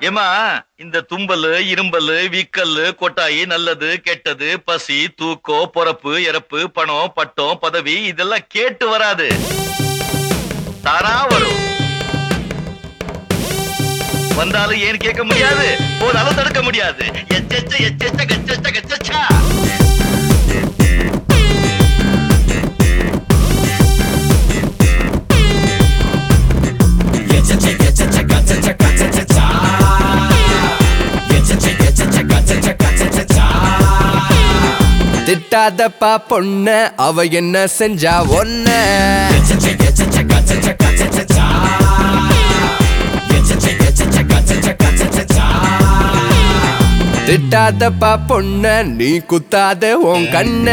ஏமா இந்த தும்பல் இரும்பல் வீக்கல் கொட்டாயி நல்லது கெட்டது பசி தூக்கம் பொறப்பு இறப்பு பணம் பட்டம் பதவி இதெல்லாம் கேட்டு வராது, தானா வரும். வந்தாலும் ஏன் கேட்க முடியாது, போதாலும் தடுக்க முடியாது. எச்செச்ச எச்செச்ச கச்செச்ச கச்சச்சா. திட்டாதப்பா பொண்ண அவ என்ன செஞ்சா ஒன்ன திட்டாதப்பா பொண்ண நீ குத்தாத உன் கண்ண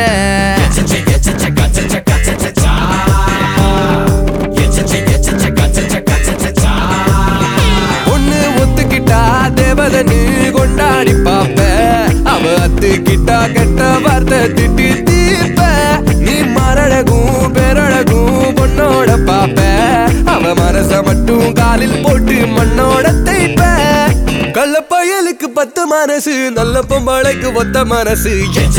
பொண்ணு ஒத்துக்கிட்டா தேவதனு கொண்டாடி பாப்ப, அவ அத்துக்கிட்டா கெட்ட வார்த்தை திட்டி தீப்ப. நீ மரழகும் பேரழகும் பொண்ணோட பாப்ப, அவ மனச மட்டும் காலில் போட்டு மண்ணோட தைப்ப. கள்ள பயலுக்கு 10 மனசு, நல்ல பொம்பளைக்கு ஒத்த மனசு.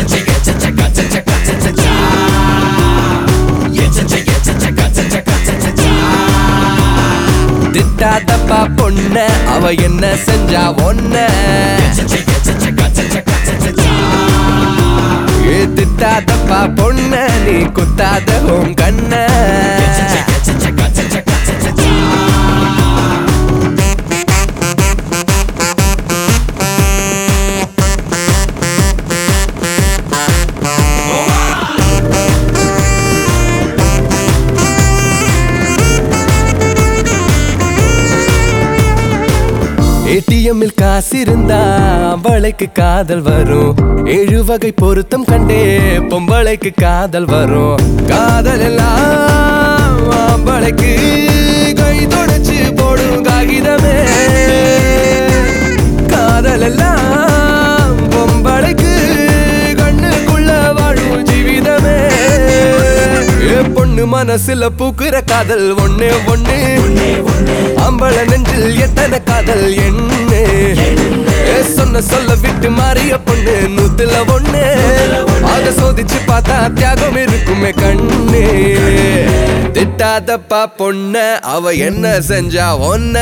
திட்டாதப்பா பொண்ண அவ என்ன செஞ்சா ஒன்ன திட்டாதப்பா பொண்ண நீ குத்தாத உன் கண்ண. ஏடிஎம்மில் காசு இருந்தா அவளைக்கு காதல் வரும். 7 வகை பொருத்தம் கண்டே பொம்பளைக்கு காதல் வரும். காதல் எல்லாம் அவளைக்கு கை தொடச்சு போடும் காகிதமே. காதல் எல்லாம் பொம்பளைக்கு கண்ணுக்குள்ள வாழும் ஜீவிதமே. பொண்ணு மனசுல பூக்குற காதல் ஒண்ணே ஒண்ணு, அம்பள நெஞ்சில் எத்தனை காதல் என்ன. சொன்ன சொல்ல விட்டு மாறிய பொண்ணு 100ல 1. அத சோதிச்சு பார்த்தா தியாகம் இருக்குமே கண்ணு. திட்டாதப்பா பொண்ண அவ என்ன செஞ்சா ஒன்ன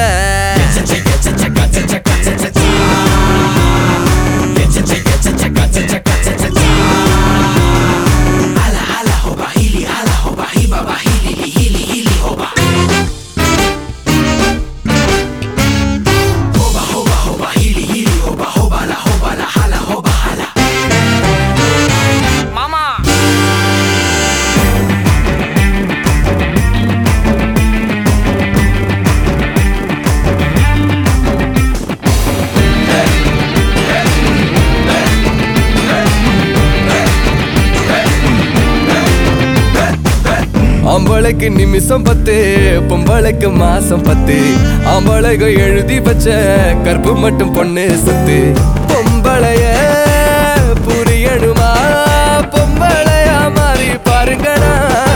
ஆம்பளைக்கு நிமிஷம் 10, பொம்பளைக்கு மாசம் 10. ஆம்பளைக்கு எழுதி வச்ச கற்பு மட்டும் பொண்ணு சொத்து. பொம்பளைய புரியணுமா, பொம்பளையா மாறி பாருங்கடா.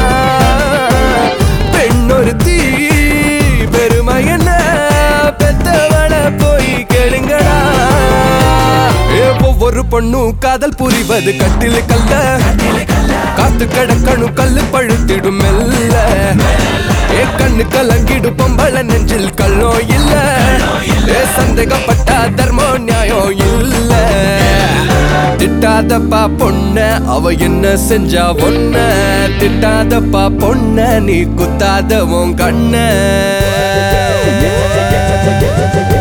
பெண்ணொருத்தி பெருமை என்ன, பெத்தவள போய் கேளுங்கடா. ஒவ்வொரு பொண்ணும் காதல் புரிவது கட்டில கல்ல, காத்து கடக்கணும் கல்லு பழுத்திடும் மெல்ல. கண்ணு கலங்கிடும் பொம்பள நெஞ்சில் கல்லோ இல்ல. சந்தேகப்பட்டா தர்மோ நியாயம் இல்ல. திட்டாதப்பா பொண்ண அவ என்ன செஞ்சா ஒன்ன, திட்டாதப்பா பொண்ண நீ குத்தாத உன் கண்ண.